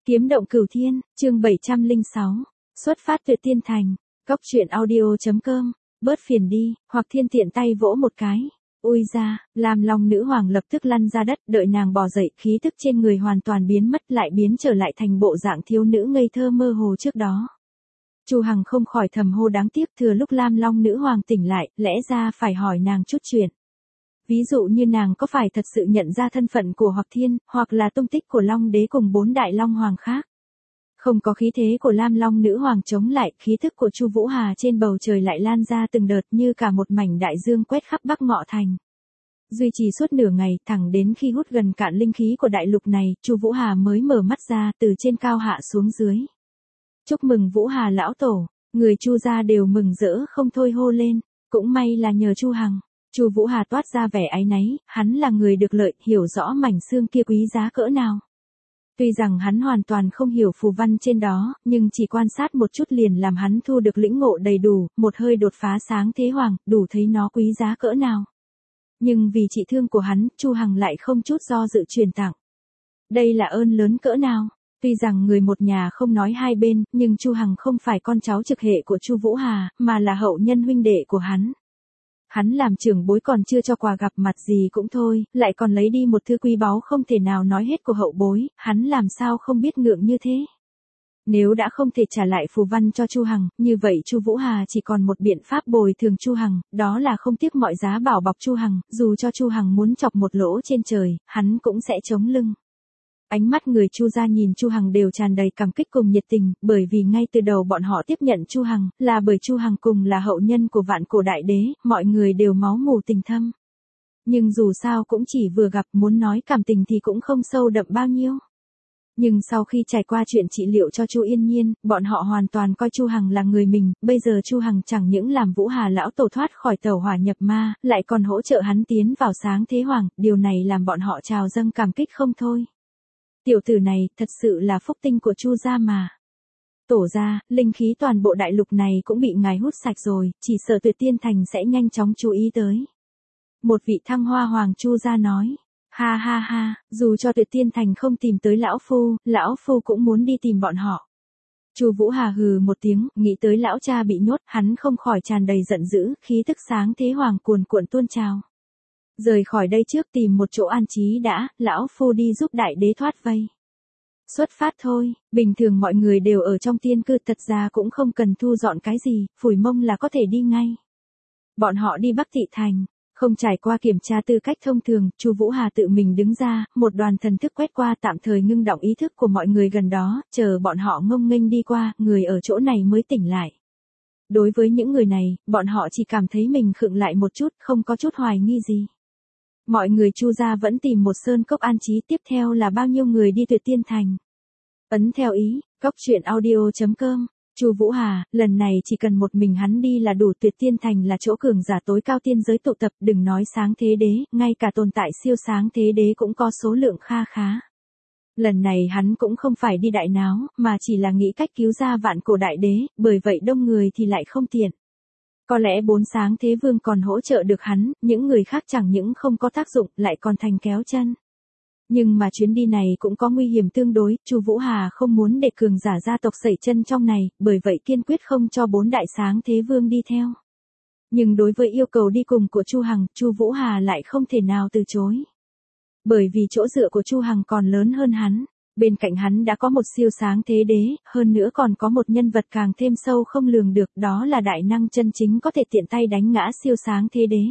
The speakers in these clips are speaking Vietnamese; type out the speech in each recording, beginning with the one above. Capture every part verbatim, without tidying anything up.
Kiếm động cửu thiên, chương bảy trăm lẻ sáu. Xuất phát Tuyệt Tiên Thành. Góc truyện audio.com. Bớt phiền đi, hoặc thiên tiện tay vỗ một cái. Ui ra, làm lòng nữ hoàng lập tức lăn ra đất, đợi nàng bò dậy, khí tức trên người hoàn toàn biến mất, lại biến trở lại thành bộ dạng thiếu nữ ngây thơ mơ hồ trước đó. Chu Hằng không khỏi thầm hô đáng tiếc, thừa lúc Lam Long nữ hoàng tỉnh lại, lẽ ra phải hỏi nàng chút chuyện. Ví dụ như nàng có phải thật sự nhận ra thân phận của Hoặc Thiên, hoặc là tung tích của Long Đế cùng bốn đại Long Hoàng khác. Không có khí thế của Lam Long nữ hoàng chống lại, khí thức của Chu Vũ Hà trên bầu trời lại lan ra từng đợt như cả một mảnh đại dương quét khắp Bắc Ngọ Thành. Duy trì suốt nửa ngày, thẳng đến khi hút gần cạn linh khí của đại lục này, Chu Vũ Hà mới mở mắt ra, từ trên cao hạ xuống dưới. Chúc mừng Vũ Hà lão tổ, người Chu gia đều mừng rỡ không thôi hô lên, cũng may là nhờ Chu Hằng. Chu Vũ Hà toát ra vẻ áy náy, hắn là người được lợi, hiểu rõ mảnh xương kia quý giá cỡ nào. Tuy rằng hắn hoàn toàn không hiểu phù văn trên đó, nhưng chỉ quan sát một chút liền làm hắn thu được lĩnh ngộ đầy đủ, một hơi đột phá sáng thế hoàng, đủ thấy nó quý giá cỡ nào. Nhưng vì trị thương của hắn, Chu Hằng lại không chút do dự truyền tặng. Đây là ơn lớn cỡ nào. Tuy rằng người một nhà không nói hai bên, nhưng Chu Hằng không phải con cháu trực hệ của Chu Vũ Hà, mà là hậu nhân huynh đệ của hắn. Hắn làm trưởng bối còn chưa cho quà gặp mặt gì cũng thôi, lại còn lấy đi một thứ quý báu không thể nào nói hết của hậu bối, hắn làm sao không biết ngượng như thế. Nếu đã không thể trả lại phù văn cho Chu Hằng, như vậy Chu Vũ Hà chỉ còn một biện pháp bồi thường Chu Hằng, đó là không tiếc mọi giá bảo bọc Chu Hằng, dù cho Chu Hằng muốn chọc một lỗ trên trời, hắn cũng sẽ chống lưng. Ánh mắt người Chu gia nhìn Chu Hằng đều tràn đầy cảm kích cùng nhiệt tình, bởi vì ngay từ đầu bọn họ tiếp nhận Chu Hằng, là bởi Chu Hằng cùng là hậu nhân của vạn cổ đại đế, mọi người đều máu mù tình thâm. Nhưng dù sao cũng chỉ vừa gặp, muốn nói cảm tình thì cũng không sâu đậm bao nhiêu. Nhưng sau khi trải qua chuyện trị liệu cho Chu Yên Nhiên, bọn họ hoàn toàn coi Chu Hằng là người mình, bây giờ Chu Hằng chẳng những làm Vũ Hà lão tổ thoát khỏi tẩu hỏa nhập ma, lại còn hỗ trợ hắn tiến vào sáng thế hoàng, điều này làm bọn họ trào dâng cảm kích không thôi. Tiểu tử này, thật sự là phúc tinh của Chu gia mà. Tổ gia, linh khí toàn bộ đại lục này cũng bị ngài hút sạch rồi, chỉ sợ Tuyệt Tiên Thành sẽ nhanh chóng chú ý tới. Một vị thăng hoa hoàng Chu gia nói, ha ha ha, dù cho Tuyệt Tiên Thành không tìm tới lão phu, lão phu cũng muốn đi tìm bọn họ. Chu Vũ Hà hừ một tiếng, nghĩ tới lão cha bị nhốt, hắn không khỏi tràn đầy giận dữ, khí tức sáng thế hoàng cuồn cuộn tuôn trào. Rời khỏi đây trước tìm một chỗ an trí đã, lão phu đi giúp đại đế thoát vây. Xuất phát thôi, bình thường mọi người đều ở trong tiên cư, thật ra cũng không cần thu dọn cái gì, phủi mông là có thể đi ngay. Bọn họ đi Bắc Thị Thành, không trải qua kiểm tra tư cách thông thường, Chu Vũ Hà tự mình đứng ra, một đoàn thần thức quét qua tạm thời ngưng động ý thức của mọi người gần đó, chờ bọn họ ngông nghênh đi qua, người ở chỗ này mới tỉnh lại. Đối với những người này, bọn họ chỉ cảm thấy mình khựng lại một chút, không có chút hoài nghi gì. Mọi người Chu gia vẫn tìm một sơn cốc an trí, tiếp theo là bao nhiêu người đi Tuyệt Tiên Thành. Ấn theo ý, góc truyện audio.com. Chu Vũ Hà, lần này chỉ cần một mình hắn đi là đủ, Tuyệt Tiên Thành là chỗ cường giả tối cao tiên giới tụ tập, đừng nói sáng thế đế, ngay cả tồn tại siêu sáng thế đế cũng có số lượng kha khá. Lần này hắn cũng không phải đi đại náo, mà chỉ là nghĩ cách cứu ra vạn cổ đại đế, bởi vậy đông người thì lại không tiện. Có lẽ bốn sáng thế vương còn hỗ trợ được hắn, những người khác chẳng những không có tác dụng, lại còn thành kéo chân. Nhưng mà chuyến đi này cũng có nguy hiểm tương đối, Chu Vũ Hà không muốn để cường giả gia tộc sẩy chân trong này, bởi vậy kiên quyết không cho bốn đại sáng thế vương đi theo. Nhưng đối với yêu cầu đi cùng của Chu Hằng, Chu Vũ Hà lại không thể nào từ chối. Bởi vì chỗ dựa của Chu Hằng còn lớn hơn hắn. Bên cạnh hắn đã có một siêu sáng thế đế, hơn nữa còn có một nhân vật càng thêm sâu không lường được, đó là đại năng chân chính có thể tiện tay đánh ngã siêu sáng thế đế.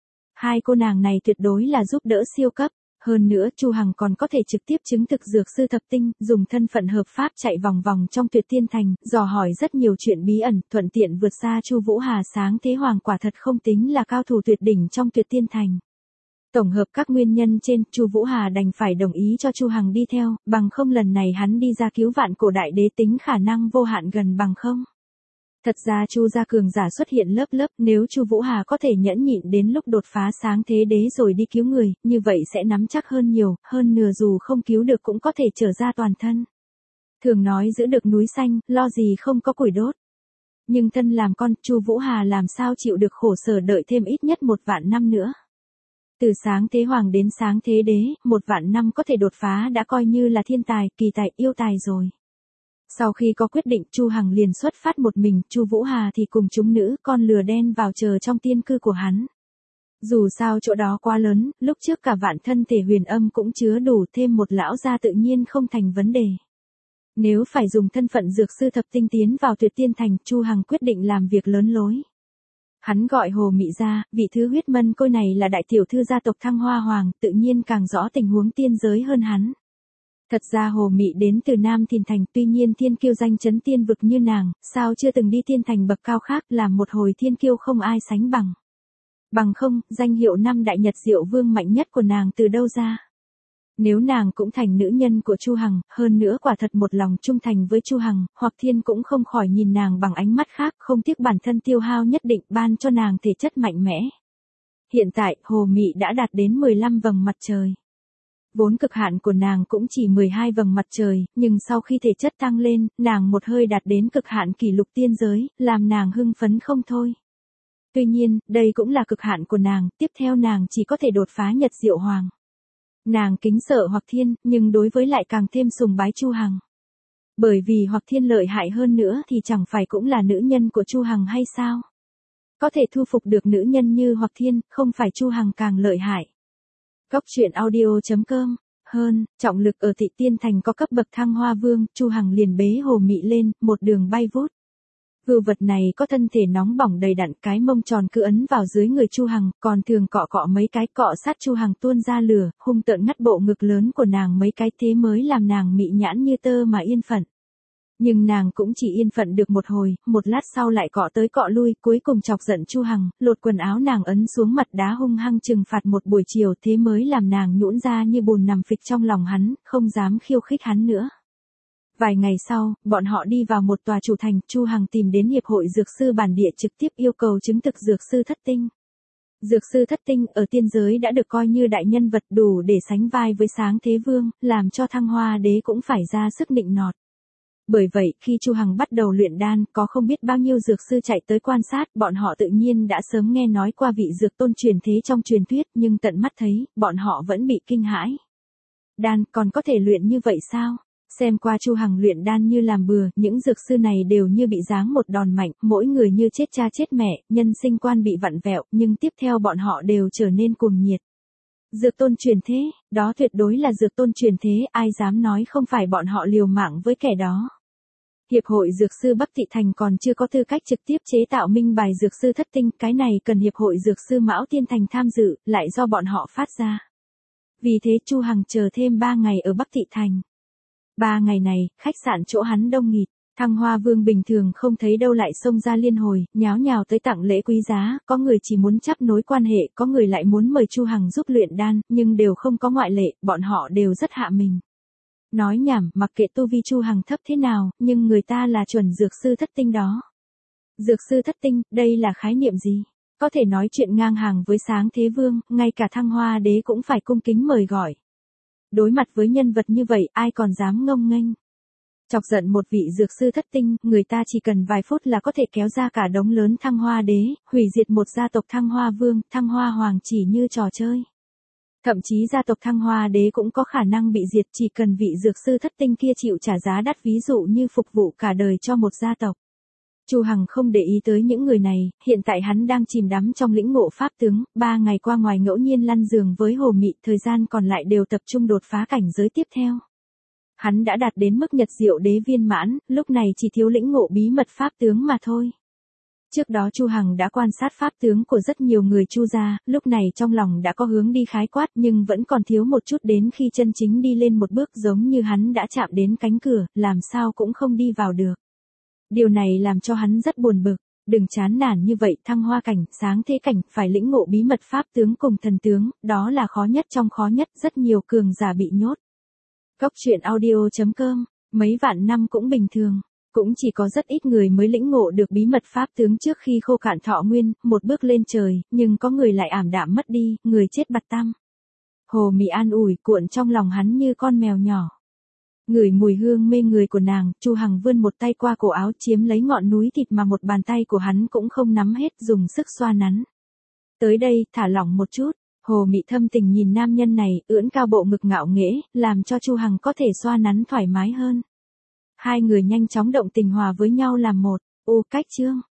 Hai cô nàng này tuyệt đối là giúp đỡ siêu cấp, hơn nữa Chu Hằng còn có thể trực tiếp chứng thực dược sư thập tinh, dùng thân phận hợp pháp chạy vòng vòng trong Tuyệt Tiên Thành, dò hỏi rất nhiều chuyện bí ẩn, thuận tiện vượt xa Chu Vũ Hà sáng thế hoàng, quả thật không tính là cao thủ tuyệt đỉnh trong Tuyệt Tiên Thành. Tổng hợp các nguyên nhân trên, Chu Vũ Hà đành phải đồng ý cho Chu Hằng đi theo, bằng không lần này hắn đi ra cứu vạn cổ đại đế tính khả năng vô hạn gần bằng không. Thật ra Chu gia cường giả xuất hiện lớp lớp, nếu Chu Vũ Hà có thể nhẫn nhịn đến lúc đột phá sáng thế đế rồi đi cứu người, như vậy sẽ nắm chắc hơn nhiều, hơn nửa dù không cứu được cũng có thể trở ra toàn thân. Thường nói giữ được núi xanh, lo gì không có củi đốt. Nhưng thân làm con, Chu Vũ Hà làm sao chịu được khổ sở đợi thêm ít nhất một vạn năm nữa. Từ sáng thế hoàng đến sáng thế đế, một vạn năm có thể đột phá đã coi như là thiên tài, kỳ tài, yêu tài rồi. Sau khi có quyết định, Chu Hằng liền xuất phát một mình, Chu Vũ Hà thì cùng chúng nữ con lừa đen vào chờ trong tiên cư của hắn. Dù sao chỗ đó quá lớn, lúc trước cả vạn thân thể huyền âm cũng chứa đủ, thêm một lão gia tự nhiên không thành vấn đề. Nếu phải dùng thân phận dược sư thập tinh tiến vào Tuyệt Tiên Thành, Chu Hằng quyết định làm việc lớn lối. Hắn gọi Hồ Mị ra, vị thứ huyết mân côi này là đại tiểu thư gia tộc Thăng Hoa Hoàng, tự nhiên càng rõ tình huống tiên giới hơn hắn. Thật ra Hồ Mị đến từ Nam Thìn Thành, tuy nhiên thiên kiêu danh chấn tiên vực như nàng, sao chưa từng đi tiên thành bậc cao khác, làm một hồi thiên kiêu không ai sánh bằng. Bằng không, danh hiệu năm đại nhật diệu vương mạnh nhất của nàng từ đâu ra? Nếu nàng cũng thành nữ nhân của Chu Hằng, hơn nữa quả thật một lòng trung thành với Chu Hằng, Hoặc Thiên cũng không khỏi nhìn nàng bằng ánh mắt khác, không tiếc bản thân tiêu hao nhất định ban cho nàng thể chất mạnh mẽ. Hiện tại, Hồ Mị đã đạt đến mười lăm vầng mặt trời. Vốn cực hạn của nàng cũng chỉ mười hai vầng mặt trời, nhưng sau khi thể chất tăng lên, nàng một hơi đạt đến cực hạn kỷ lục tiên giới, làm nàng hưng phấn không thôi. Tuy nhiên, đây cũng là cực hạn của nàng, tiếp theo nàng chỉ có thể đột phá Nhật Diệu Hoàng. Nàng kính sợ Hoặc Thiên, nhưng đối với lại càng thêm sùng bái Chu Hằng. Bởi vì Hoặc Thiên lợi hại hơn nữa thì chẳng phải cũng là nữ nhân của Chu Hằng hay sao? Có thể thu phục được nữ nhân như Hoặc Thiên, không phải Chu Hằng càng lợi hại. Góc truyện audio chấm com. Hơn, trọng lực ở Tị Tiên Thành có cấp bậc Thăng Hoa Vương, Chu Hằng liền bế Hồ Mị lên, một đường bay vút. Vưu vật này có thân thể nóng bỏng đầy đặn, cái mông tròn cứ ấn vào dưới người Chu Hằng, còn thường cọ cọ mấy cái, cọ sát Chu Hằng tuôn ra lửa, hung tợn ngắt bộ ngực lớn của nàng mấy cái, thế mới làm nàng mị nhãn như tơ mà yên phận. Nhưng nàng cũng chỉ yên phận được một hồi, một lát sau lại cọ tới cọ lui, cuối cùng chọc giận Chu Hằng, lột quần áo nàng ấn xuống mặt đá hung hăng trừng phạt một buổi chiều, thế mới làm nàng nhũn ra như bùn nằm phịch trong lòng hắn, không dám khiêu khích hắn nữa. Vài ngày sau, bọn họ đi vào một tòa chủ thành, Chu Hằng tìm đến hiệp hội dược sư bản địa trực tiếp yêu cầu chứng thực dược sư thất tinh. Dược sư thất tinh ở tiên giới đã được coi như đại nhân vật, đủ để sánh vai với Sáng Thế Vương, làm cho Thăng Hoa Đế cũng phải ra sức nịnh nọt. Bởi vậy, khi Chu Hằng bắt đầu luyện đan, có không biết bao nhiêu dược sư chạy tới quan sát, bọn họ tự nhiên đã sớm nghe nói qua vị dược tôn truyền thế trong truyền thuyết, nhưng tận mắt thấy, bọn họ vẫn bị kinh hãi. Đan còn có thể luyện như vậy sao? Xem qua Chu Hằng luyện đan như làm bừa, những dược sư này đều như bị giáng một đòn mạnh, mỗi người như chết cha chết mẹ, nhân sinh quan bị vặn vẹo, nhưng tiếp theo bọn họ đều trở nên cuồng nhiệt. Dược tôn truyền thế, đó tuyệt đối là dược tôn truyền thế, ai dám nói không phải bọn họ liều mạng với kẻ đó. Hiệp hội dược sư Bắc Thị Thành còn chưa có tư cách trực tiếp chế tạo minh bài dược sư thất tinh, cái này cần hiệp hội dược sư Mão Tiên Thành tham dự, lại do bọn họ phát ra. Vì thế Chu Hằng chờ thêm ba ngày ở Bắc Thị Thành. Ba ngày này, khách sạn chỗ hắn đông nghịt, Thăng Hoa Vương bình thường không thấy đâu lại xông ra liên hồi, nháo nhào tới tặng lễ quý giá, có người chỉ muốn chấp nối quan hệ, có người lại muốn mời Chu Hằng giúp luyện đan, nhưng đều không có ngoại lệ, bọn họ đều rất hạ mình. Nói nhảm, mặc kệ tu vi Chu Hằng thấp thế nào, nhưng người ta là chuẩn dược sư thất tinh đó. Dược sư thất tinh, đây là khái niệm gì? Có thể nói chuyện ngang hàng với Sáng Thế Vương, ngay cả Thăng Hoa Đế cũng phải cung kính mời gọi. Đối mặt với nhân vật như vậy, ai còn dám ngông nghênh? Chọc giận một vị dược sư thất tinh, người ta chỉ cần vài phút là có thể kéo ra cả đống lớn Thăng Hoa Đế, hủy diệt một gia tộc Thăng Hoa Vương, Thăng Hoa Hoàng chỉ như trò chơi. Thậm chí gia tộc Thăng Hoa Đế cũng có khả năng bị diệt, chỉ cần vị dược sư thất tinh kia chịu trả giá đắt, ví dụ như phục vụ cả đời cho một gia tộc. Chu Hằng không để ý tới những người này, hiện tại hắn đang chìm đắm trong lĩnh ngộ pháp tướng, ba ngày qua ngoài ngẫu nhiên lăn giường với Hồ Mị, thời gian còn lại đều tập trung đột phá cảnh giới tiếp theo. Hắn đã đạt đến mức Nhật Diệu Đế viên mãn, lúc này chỉ thiếu lĩnh ngộ bí mật pháp tướng mà thôi. Trước đó Chu Hằng đã quan sát pháp tướng của rất nhiều người Chu gia, lúc này trong lòng đã có hướng đi khái quát, nhưng vẫn còn thiếu một chút, đến khi chân chính đi lên một bước giống như hắn đã chạm đến cánh cửa, làm sao cũng không đi vào được. Điều này làm cho hắn rất buồn bực, đừng chán nản như vậy, thăng hoa cảnh, sáng thế cảnh, phải lĩnh ngộ bí mật pháp tướng cùng thần tướng, đó là khó nhất trong khó nhất, rất nhiều cường giả bị nhốt. Góc truyện audio chấm com, mấy vạn năm cũng bình thường, cũng chỉ có rất ít người mới lĩnh ngộ được bí mật pháp tướng trước khi khô cạn thọ nguyên, một bước lên trời, nhưng có người lại ảm đạm mất đi, người chết bặt tăm. Hồ Mị an ủi cuộn trong lòng hắn như con mèo nhỏ. Ngửi mùi hương mê người của nàng, Chu Hằng vươn một tay qua cổ áo chiếm lấy ngọn núi thịt mà một bàn tay của hắn cũng không nắm hết, dùng sức xoa nắn. Tới đây, thả lỏng một chút, Hồ Mị thâm tình nhìn nam nhân này, ưỡn cao bộ ngực ngạo nghễ, làm cho Chu Hằng có thể xoa nắn thoải mái hơn. Hai người nhanh chóng động tình hòa với nhau làm một. Ô cách chương.